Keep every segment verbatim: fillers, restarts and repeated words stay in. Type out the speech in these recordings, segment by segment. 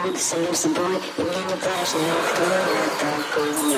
ты самим собой, и мне не важно, кто я такой.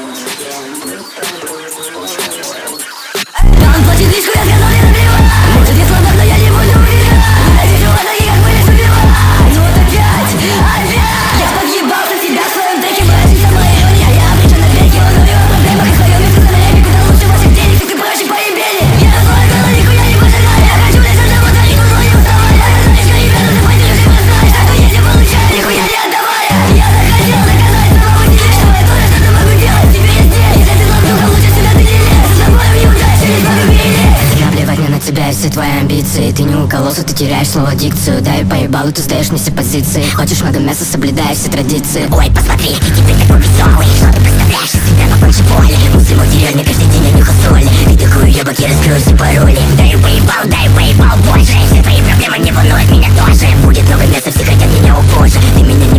Он платит лишь я сказал, не набивай. Может, я слабак, но я не буду убивать. Я вижу вас такие, как были, убивать. Ну вот опять, опять. Я подъебался себя в своем треке, боюсь сама ирония. Я обречен на веки, он убил в проблемах и своем месте за меня. Куда лучше ваших денег, как ты проще поебели. Я разлою голову, нихуя не пожалею. Я хочу лишь одного, да никто зло не уставай. Я знаешь, как ребята, ты пойдешь и познаешь, что есть я получаю, нихуя не отдавая. Я захотел доказать самому себе, что я тоже что-то могу делать. Тебе я здесь, если ты слаб духом, лучше себя ты не лезь. За тобой в неудачу, лишь погубили. Плевать мне на тебя и все твои амбиции. Ты не укололся, ты теряешь слово дикцию. Да и поебалу, ты сдаешь мне все позиции. Хочешь много мяса, соблюдая все традиции. Ой, посмотри, какой ты такой веселый. Что ты представляешь из себя, но больше боли. Мусим в деревне, каждый день я нюхал соли. Ты такой ебок, я раскрою все пароли. Да и поебал, да и поебал больше. Все твои проблемы не волнуют меня тоже. Будет много места, все хотят меня у Божьей. Ты меня